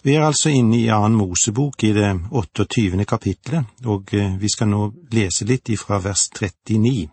Vi er altså inne i 2. Mosebok i det 28. kapitlet, og vi skal nå lese litt ifra vers 39.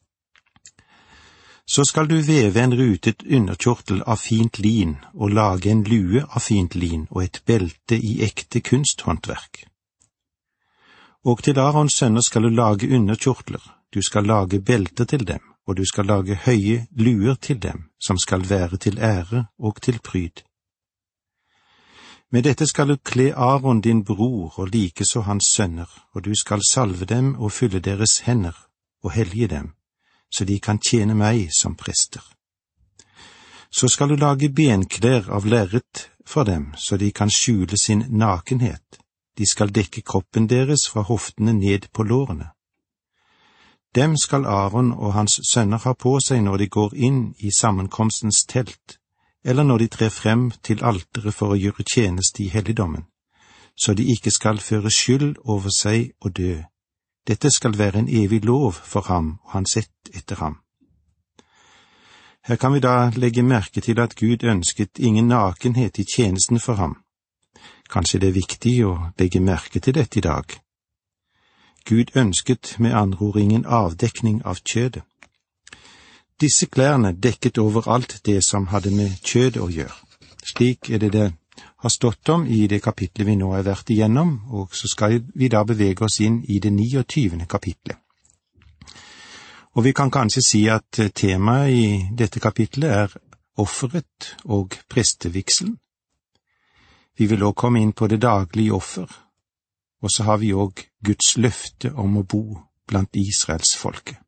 Så skal du veve en rutet underkjortel av fint lin og lage en lue av fint lin og et belte i ekte kunsthåndverk. Og til Arons sønner skal du lage underkjortler, du skal lage belter til dem, og du skal lage høye luer til dem, som skal være til ære og til pryd. Med dette skal du kle Aron din bror og likeså hans sønner, og du skal salve dem og fylle deres hender og hellige dem, så de kan tjene meg som prester. Så skal du lage benklær av lerret for dem, så de kan skjule sin nakenhet. De skal dekke kroppen deres fra hoftene ned på lårene. Dem skal Aron og hans sønner ha på seg når de går inn i sammenkomstens telt, eller når de trer frem til alteret for å gjøre tjeneste i helligdommen, så de ikke skal føre skyld over seg og dø. Dette skal være en evig lov for ham og hans ett etter ham. Her kan vi da legge merke til at Gud ønsket ingen nakenhet i tjenesten for ham. Kanskje det er viktig å legge merke til dette i dag. Gud ønsket med andre ord ingen avdekning av kjødet. Disse klærne dekket over alt det som hadde med kjødet å gjøre. Slik er det har stått om i det kapitlet vi nå har vært igjennom, og så skal vi da bevege oss inn i det 29. kapitlet. Og vi kan kanskje si at temaet i dette kapitlet er offeret og prestevigselen. Vi vil også komme inn på det daglige offer, og så har vi også Guds løfte om å bo blant Israels folke.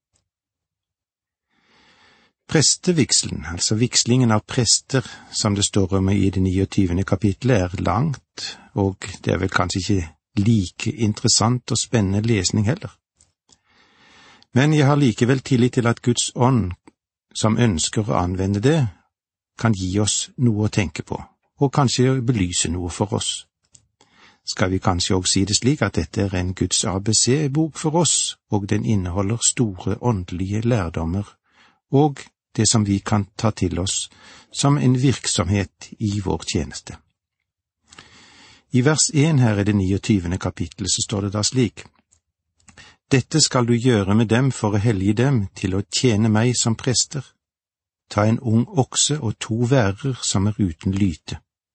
Prestevigselen, altså vigslingen av prester, som det står om i det 29. kapitlet, er langt, og det er vel kanskje ikke like interessant og spennende lesning heller. Men jeg har likevel tillit til at Guds ånd, som ønsker å anvende det, kan gi oss noe å tenke på, og kanskje belyse noe for oss. Skal vi kanskje også si det slik at dette er en Guds ABC-bok for oss, og den inneholder store åndelige lærdommer, og det som vi kan ta til oss som en virksomhet i vår tjeneste. I vers 1 her i det 29. kapittelet så står det da slik: Dette skal du gjøre med dem for å hellige dem til å tjene meg som prester. Ta en ung okse og 2 værer som er uten lyte.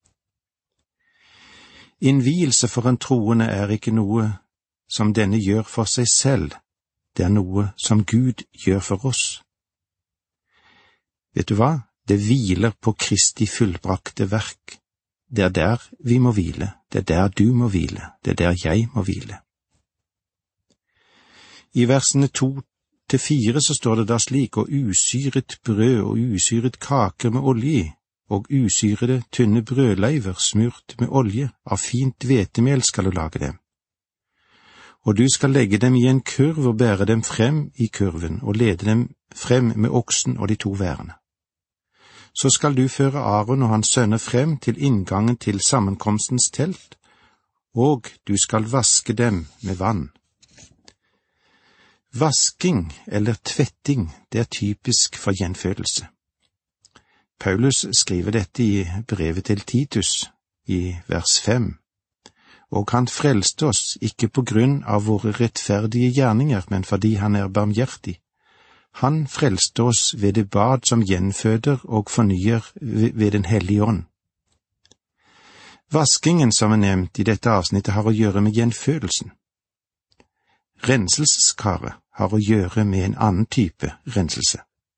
Innvielse for en troende er ikke noe som denne gjør for seg selv, det er noe som Gud gjør for oss. Vet du hva? Det hviler på Kristi fullbrakte verk. Det er der vi må hvile, det er der du må hvile, det er der jeg må hvile. I versene 2-4 så står det da slik: Og usyret brød og usyret kaker med olje i, og usyrede tynne brødleiver smurt med olje, av fint hvetemel skal du lage dem. Og du skal legge dem i en kurv og bære dem frem i kurven, og lede dem frem med oksen og de 2 værene. Så skal du føre Aron og hans sønner frem til inngangen til sammenkomstens telt, og du skal vaske dem med vann. Vasking eller tvetting, det er typisk for gjenfødelse. Paulus skriver dette i brevet til Titus, i vers 5. Og han frelste oss ikke på grunn av våre rettferdige gjerninger, men fordi han er barmhjertig. Han frelste oss ved det bad som gjenføder og fornyer ved den hellige ånd. Vaskingen som er nevnt i dette avsnittet har å gjøre med gjenfødelsen. Renselseskaret har å gjøre med en annen type renselse.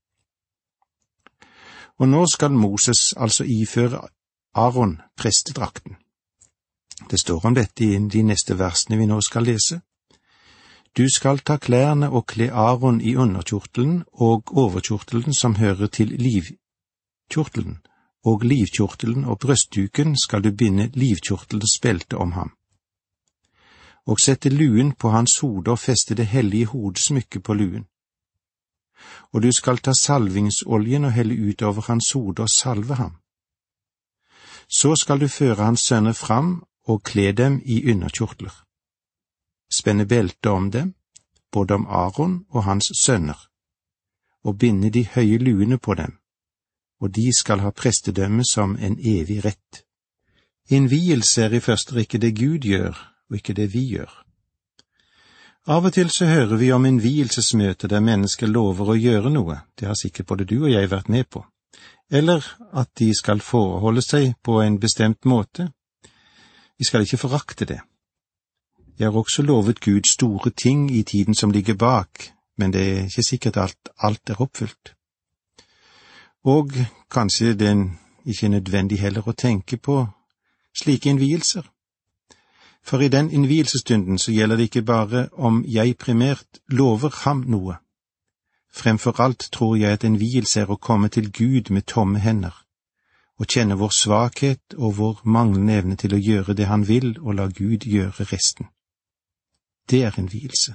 Og nå skal Moses altså iføre Aron prestedrakten. Det står om dette i de neste versene vi nå skal lese. Du skal ta klærne og kle Aron i underkjortelen og overkjortelen som hører til livkjortelen, og livkjortelen og brøstduken skal du binde livkjortelens belte om ham. Og sette luen på hans hode og feste det hellige hodesmykket på luen. Og du skal ta salvingsoljen og helle ut over hans hode og salve ham. Så skal du føre hans sønner fram og kle dem i underkjortler. Spenne belte om dem, både om Aron og hans sønner, og binde de høye luene på dem, og de skal ha prestedømme som en evig rett. Innvielse er i første rekke det Gud gjør, og ikke det vi gjør. Av og til så hører vi om innvielsesmøter der mennesker lover å gjøre noe, det har sikkert både du og jeg vært med på, eller at de skal forholde seg på en bestemt måte. Vi skal ikke forakte det. Jeg har også lovet Gud store ting i tiden som ligger bak, men det er ikke sikkert at alt er oppfylt. Og kanskje det ikke er nødvendig heller å tenke på slike innvielser. For i den innvielsestunden så gjelder det ikke bare om jeg primært lover ham noe. Fremfor alt tror jeg at innvielse er å komme til Gud med tomme hender, og kjenne vår svakhet og vår manglende evne til å gjøre det han vil, og la Gud gjøre resten. Det er innvielse.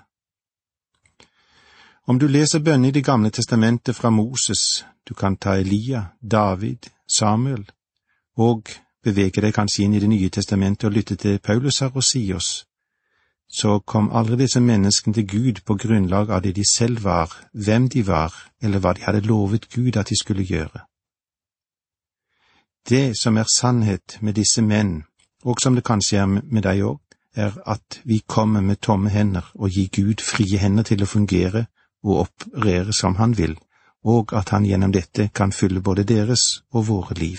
Om du leser bønner i Det gamle testamentet fra Moses, du kan ta Elia, David, Samuel, og bevege deg kanskje inn i Det nye testamentet og lytte til Paulus her og si oss, så kom aldri disse menneskene til Gud på grunnlag av det de selv var, hvem de var, eller hva de hadde lovet Gud at de skulle gjøre. Det som er sannhet med disse menn, og som det kanskje er med deg også, er at vi kommer med tomme hender og gir Gud frie hender til å fungere og operere som han vil, og at han gjennom dette kan fylle både deres og våre liv.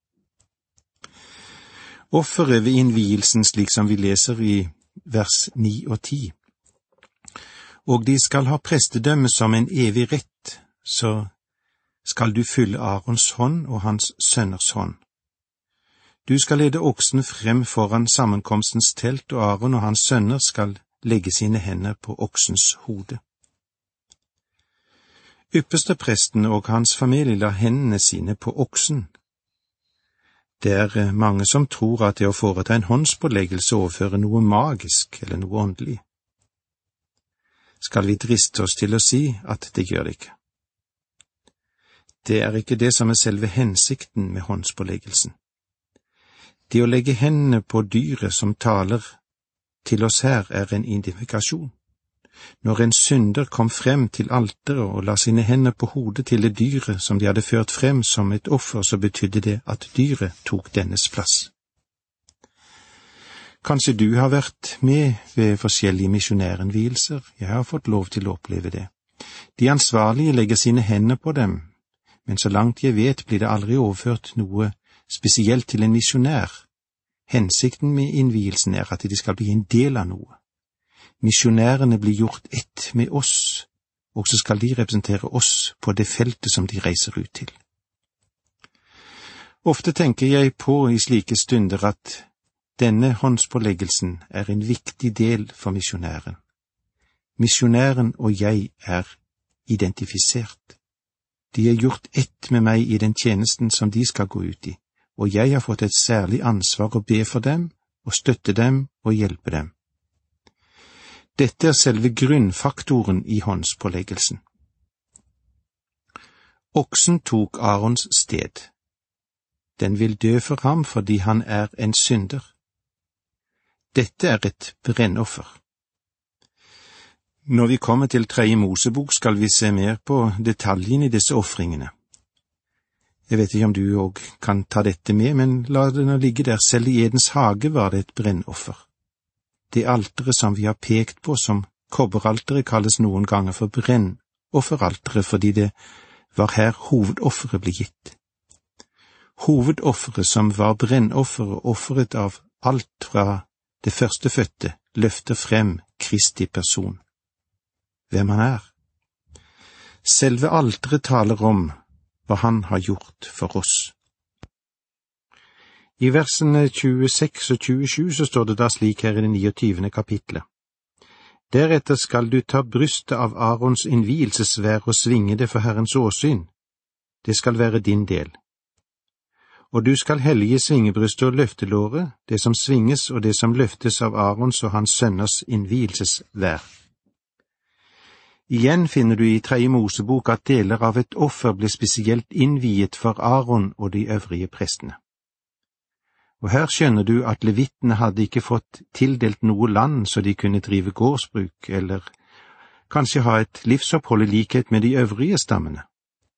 Offeret ved innvielsen slik som vi leser i vers 9 og 10. Og de skal ha prestedømme som en evig rett, så skal du fylle Arons hånd og hans sønners hånd. Du skal lede oksen frem foran sammenkomstens telt, og Aron og hans sønner skal legge sine hender på oksens hode. Ypperstepresten og hans familie la hendene sine på oksen. Det er mange som tror at det å foreta en håndspåleggelse overfører noe magisk eller noe åndelig. Skal vi driste oss til å si at det gjør det ikke? Det er ikke det som er selve hensikten med håndspåleggelsen. Det å legge hendene på dyret som taler til oss her er en identifikasjon. Når en synder kom frem til alteret og la sine hender på hodet til det dyret som de hadde ført frem som et offer, så betydde det at dyret tok dennes plass. Kanskje du har vært med ved forskjellige misjonærenvielser, jeg har fått lov til å oppleve det. De ansvarlige legger sine hender på dem, men så langt jeg vet blir det aldri overført noe spesielt til en misjonær. Hensikten med innvielsen er at de skal bli en del av noe. Misjonærene blir gjort ett med oss, og så skal de representere oss på det feltet som de reiser ut til. Ofte tenker jeg på i slike stunder at denne håndspåleggelsen er en viktig del for misjonæren. Misjonæren og jeg er identifisert. De er gjort ett med meg i den tjenesten som de skal gå ut i, og jeg har fått et særlig ansvar å be for dem, og støtte dem og hjelpe dem. Dette er selve grunnfaktoren i håndspåleggelsen. Oksen tok Arons sted. Den vil dø for ham fordi han er en synder. Dette er et brennoffer. Når vi kommer til 3. Mosebok skal vi se mer på detaljene i disse ofringene. Jeg vet ikke om du også kan ta dette med, men la det nå ligge der. Selv i Edens hage var det et brennoffer. Det alteret som vi har pekt på som kobberalteret kalles noen ganger for brennofferalteret fordi det var her hovedofferet ble gitt. Hovedofferet som var brennofferet, offeret av alt fra det førstefødte, løfter frem Kristi person. Hvem han er. Selve alteret taler om hva han har gjort for oss. I versene 26 og 27 så står det da slik her i det 29. kapitlet. Deretter skal du ta brystet av Arons innvielsesvær og svinge det for Herrens åsyn. Det skal være din del. Og du skal hellige svingebrystet og løftelåret, det som svinges og det som løftes av Arons og hans sønners innvielsesvær. Igjen finner du i 3. Mosebok at deler av et offer ble spesielt innviet for Aron og de øvrige prestene. Og her skjønner du at levittene hadde ikke fått tildelt noe land så de kunne drive gårdsbruk, eller kanskje ha et livsopphold i likhet med de øvrige stammene.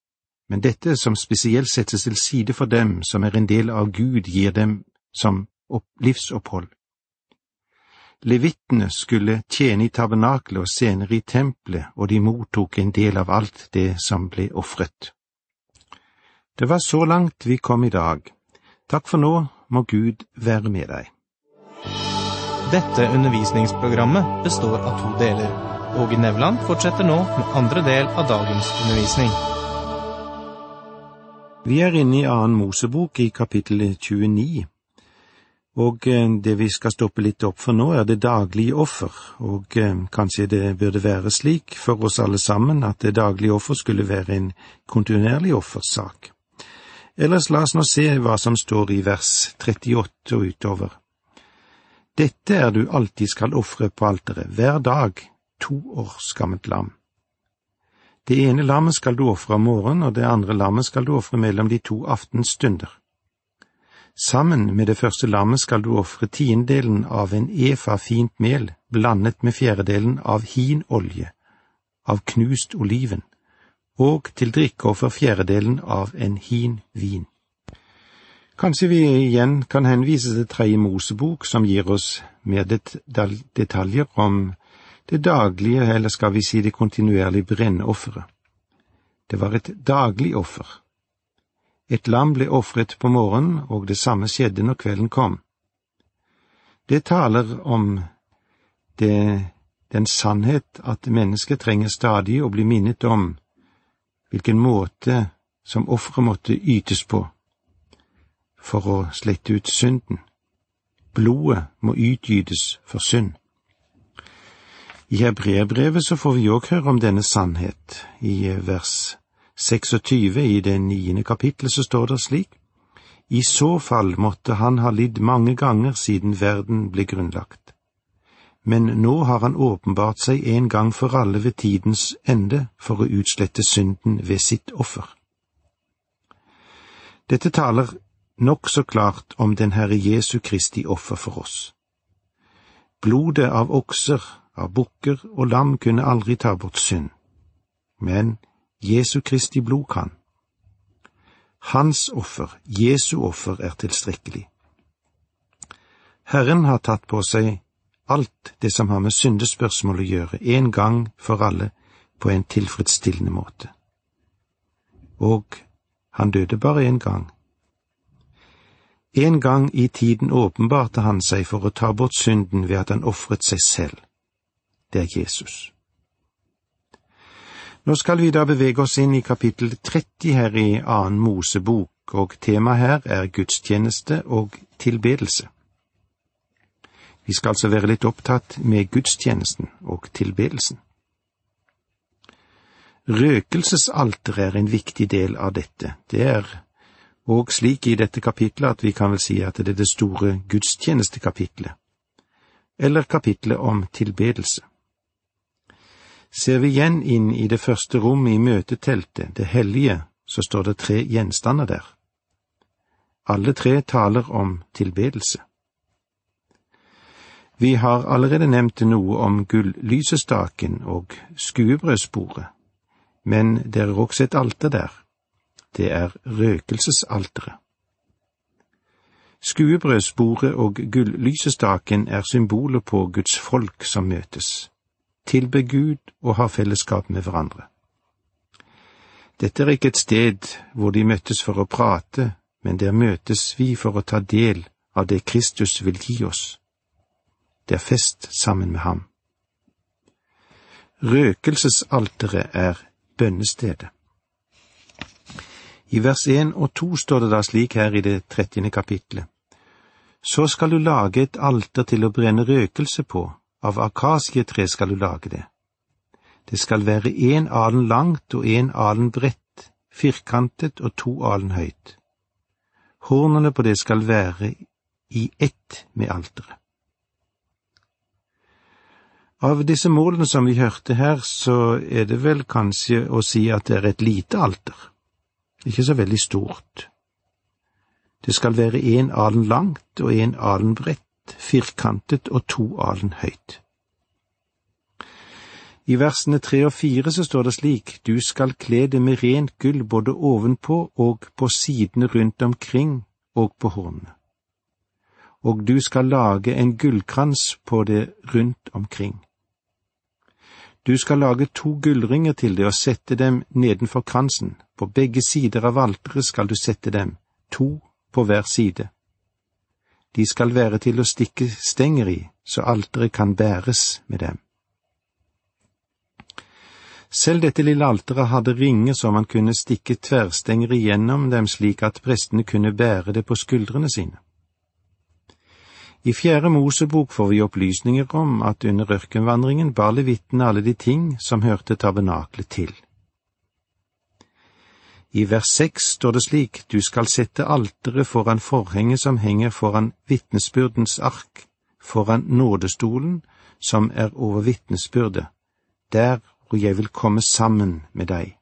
Men dette som spesielt settes til side for dem som er en del av Gud, gir dem som livsopphold. Levittene skulle tjene i tabernaklet og senere i tempelet, og de mottok en del av alt det som ble offret. Det var så langt vi kom i dag. Takk for nå, må Gud være med deg. Dette undervisningsprogrammet består av 2 deler. Åge Nevland fortsetter nå med andre del av dagens undervisning. Vi er inne i 2. Mosebok i kapittel 29, og det vi skal stoppe litt opp for nå er det daglige offer, og kanskje det burde være slik for oss alle sammen at det daglige offer skulle være en kontinuerlig offersak. Ellers la oss nå se hva som står i vers 38 og utover. Dette er du alltid skal offre på alteret, hver dag, 2 års gammelt lam. Det ene lammet skal du offre om morgenen, og det andre lammet skal du offre mellom de 2 aftensstunder. Sammen med det første lammet skal du offre 10-delen av en efa fint mel, blandet med 4-delen av hinolje, av knust oliven, og til drikkeoffer 4-delen av en hin vin. Kanskje vi igjen kan henvise til 3. Mosebok, som gir oss mer detaljer om det daglige, eller skal vi si det kontinuerlige brennofferet. Det var et daglig offer. Et lam ble offret på morgenen, og det samme skjedde når kvelden kom. Det taler om den sannhet at mennesket trenger stadig å bli minnet om hvilken måte som offeret måtte ytes på for å slette ut synden. Blodet må utgytes for synd. I Hebreerbrevet så får vi også høre om denne sannhet. I vers 26 i det 9. kapittelet så står det slik: I så fall måtte han ha lidd mange ganger siden verden ble grunnlagt. Men nå har han åpenbart seg en gang for alle ved tidens ende for å utslette synden ved sitt offer. Dette taler nok så klart om den Herre Jesu Kristi offer for oss. Blodet av okser, av bukker og lam kunne aldri ta bort synd, men Jesu Kristi blod kan. Hans offer, Jesu offer, er tilstrekkelig. Herren har tatt på seg alt det som har med syndespørsmål å gjøre, en gang for alle, på en tilfredsstillende måte. Og han døde bare en gang. En gang i tiden åpenbarte han seg for å ta bort synden ved at han offret seg selv. Det er Jesus. Nå skal vi da bevege oss inn i kapittel 30 her i 2. Mosebok, og temaet her er gudstjeneste og tilbedelse. Vi skal altså være litt opptatt med gudstjenesten og tilbedelsen. Røkelsesalter er en viktig del av dette. Det er og slik i dette kapitlet at vi kan vel si at det er det store gudstjenestekapitlet, eller kapitlet om tilbedelse. Ser vi igjen inn i det første rommet i møteteltet, det hellige, så står det 3 gjenstander der. Alle 3 taler om tilbedelse. Vi har allerede nevnt noe om gull-lysestaken og skuebrødsbordet, men det er også et alter der. Det er røkelsesalteret. Skuebrødsbordet og gull-lysestaken er symboler på Guds folk som møtes, tilber Gud og har fellesskap med hverandre. Dette er ikke et sted hvor de møttes for å prate, men der møtes vi for å ta del av det Kristus vil gi oss. Det er fest sammen med ham. Røkelsesalteret er bønnestedet. I vers 1 og 2 står det da slik her i det 30. kapittelet. Så skal du lage et alter til å brenne røkelse på, av akasietre skal du lage det. Det skal være 1 alen langt og 1 alen bredt, firkantet og 2 alen høyt. Hornene på det skal være i ett med alteret. Av disse målene som vi hørte her, så er det vel kanskje å si at det er et lite alter. Ikke så veldig stort. Det skal være 1 alen langt og 1 alen bredt, firkantet og 2 alen høyt. I versene 3 og 4 så står det slik: Du skal kle det med rent gull både ovenpå og på sidene rundt omkring og på hornene. og du skal lage en gullkrans på det rundt omkring. Du skal lage 2 gullringer til det og sette dem nedenfor kransen. På begge sider av alteret skal du sette dem, 2 på hver side. De skal være til å stikke stenger i, så alteret kan bæres med dem. Selv dette lille alteret hadde ringer så man kunne stikke tverrstenger igjennom dem slik at prestene kunne bære det på skuldrene sine. I 4. Mosebok får vi opplysninger om at under ørkenvandringen bar levittene alle de ting som hørte tabernaklet til. I vers 6 står det slik: Du skal sette alteret foran forhenget som henger foran vitnesbyrdens ark, foran nådestolen som er over vitnesbyrdet, der hvor jeg vil komme sammen med deg.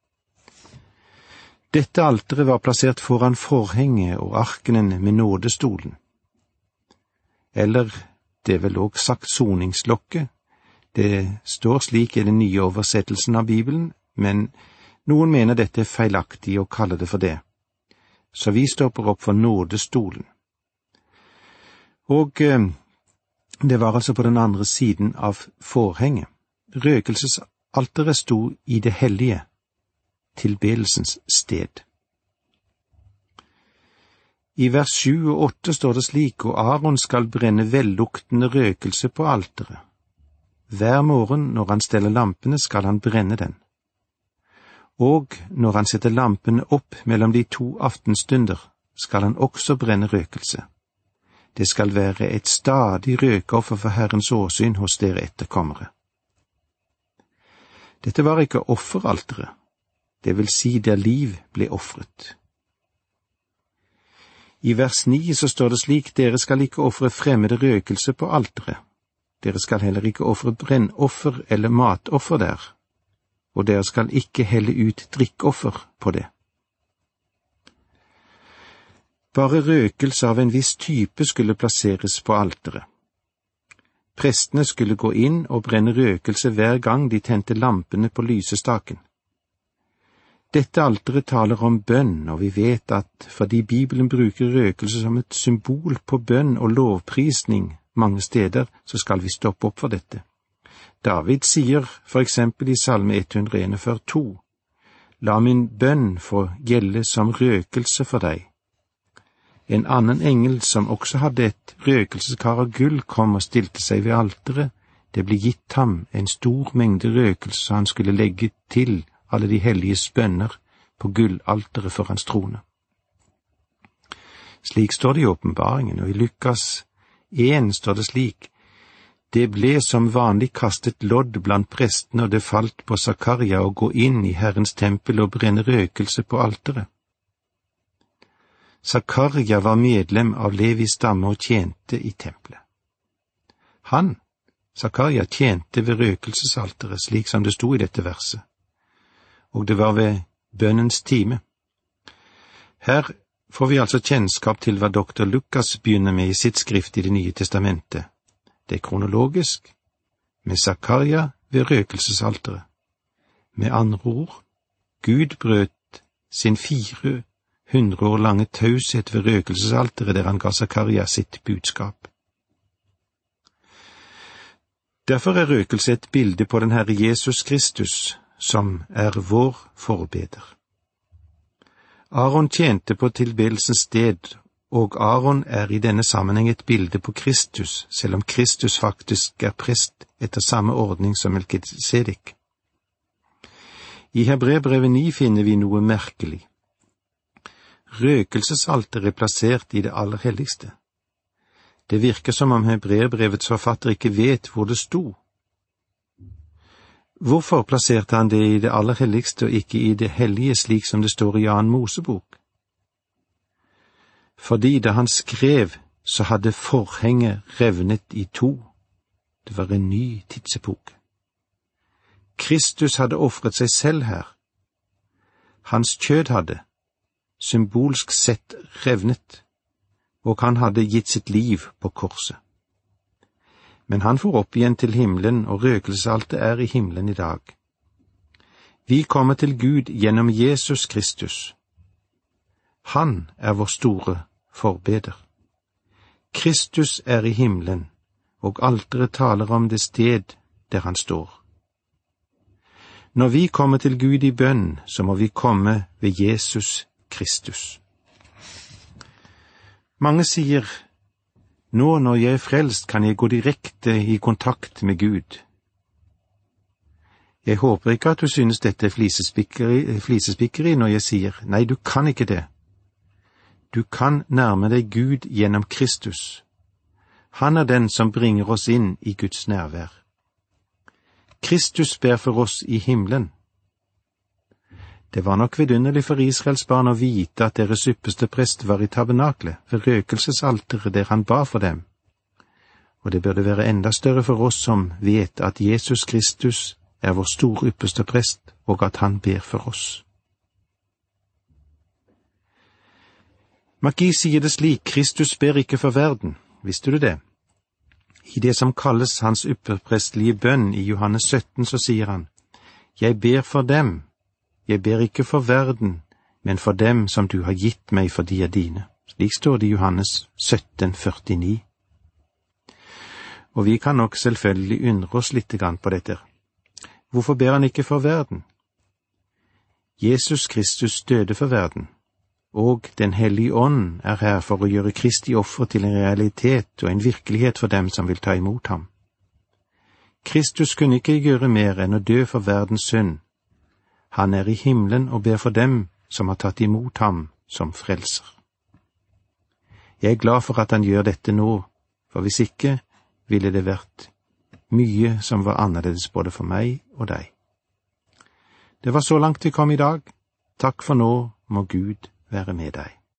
Dette alteret var plassert foran forhenget og arkenen med nådestolen. Eller, det er vel også sagt soningslokket. Det står slik i den nye oversettelsen av Bibelen, men noen mener dette er feilaktig å kalle det for det. Så vi stopper opp for nådestolen. Og det var altså på den andre siden av forhenget. Røkelsesalteret sto i det hellige, tilbedelsens sted. I vers 7 og 8 står det slik: Og Aaron skal brenne velluktende røkelse på alteret. Hver morgen når han steller lampene skal han brenne den. Og når han setter lampene opp mellom de 2 aftenstunder, skal han også brenne røkelse. Det skal være et stadig røkeoffer for Herrens åsyn hos dere etterkommere. Dette var ikke offeralteret, det vil si der liv ble offret. I vers 9 så står det slik: Dere skal ikke ofre fremmede røkelse på alteret. Dere skal heller ikke ofre brennoffer eller matoffer der, og dere skal ikke helle ut drikkoffer på det. Bare røkelse av en viss type skulle plasseres på alteret. Prestene skulle gå inn og brenne røkelse hver gang de tente lampene på lysestaken. Dette alteret taler om bønn, og vi vet at fordi Bibelen bruker røkelse som et symbol på bønn og lovprisning mange steder, så skal vi stoppe opp for dette. David sier for eksempel i Salme 141:2: La min bønn få gjelde som røkelse for deg. En annen engel som også hadde et røkelseskar av gull kom og stilte seg ved alteret. Det ble gitt ham en stor mengde røkelse så han skulle legge til alle de helliges bønner på gullalteret for hans trone. Slik står det i åpenbaringen, og i Lukas 1 står det slik: Det ble som vanlig kastet lodd blant prestene, og det falt på Zakaria å gå inn i Herrens tempel og brenne røkelse på alteret. Zakaria var medlem av Levis stamme og tjente i tempelet. Zakaria, tjente ved røkelsesalteret, slik som det sto i dette verset, og det var ved bønnens time. Her får vi altså kjennskap til hva doktor Lukas begynner med i sitt skrift i Det nye testamentet. Det er kronologisk, med Zakaria ved røkelsesalteret. Med andre ord, Gud brøt sin 400 år lange taushet ved røkelsesalteret der han ga Zakaria sitt budskap. Derfor er røkelse et bilde på den Herre Jesus Kristus, som er vår forbeder. Aaron tjente på tilbedelsens sted, og Aaron er i denne sammenheng et bilde på Kristus, selv om Kristus faktisk er prest etter samme ordning som Melkisedek. I Hebreerbrevet 9 finner vi noe merkelig. Røkelsesalteret er plassert i det aller helligste. Det virker som om Hebreerbrevets forfatter ikke vet hvor det sto. Hvorfor plasserte han det i det aller helligste og ikke i det hellige slik som det står i 2. Mosebok? Fordi da han skrev, så hadde forhenget revnet i 2. Det var en ny tidsepoke. Kristus hadde offret seg selv her. Hans kjød hadde, symbolsk sett, revnet, og han hadde gitt sitt liv på korset. Men han for opp igjen til himmelen, og røkelsesalteret er i himmelen i dag. Vi kommer til Gud gjennom Jesus Kristus. Han er vår store forbeder. Kristus er i himmelen, og alteret taler om det sted der han står. Når vi kommer til Gud i bønn, så må vi komme ved Jesus Kristus. Mange sier, nå når jeg er frelst, kan jeg gå direkte i kontakt med Gud. Jeg håper ikke at du synes dette er flisespikkeri når jeg sier, nei, du kan ikke det. Du kan nærme deg Gud gjennom Kristus. Han er den som bringer oss inn i Guds nærvær. Kristus ber for oss i himmelen. Det var nok vidunderlig for Israels barn å vite at deres ypperste prest var i tabernaklet, ved røkelsesalteret der han ba for dem. Og det burde være enda større for oss som vet at Jesus Kristus er vår store ypperste prest, og at han ber for oss. Magi sier det slik, Kristus ber ikke for verden, visste du det? I det som kalles hans ypperprestlige bønn i Johannes 17 så sier han, jeg ber for dem, jeg ber ikke for verden, men for dem som du har gitt meg for de er dine. Slik står det i Johannes 17,49. Og vi kan nok selvfølgelig undre oss litt grann på dette. Hvorfor ber han ikke for verden? Jesus Kristus døde for verden, og Den hellige ånd er her for å gjøre Kristi offer til en realitet og en virkelighet for dem som vil ta imot ham. Kristus kunne ikke gjøre mer enn å dø for verdens synd. Han er i himmelen og ber for dem som har tatt imot ham som frelser. Jeg er glad for at han gjør dette nå, for hvis ikke ville det vært mye som var annerledes både for meg og deg. Det var så langt vi kom i dag. Takk for nå, må Gud være med deg.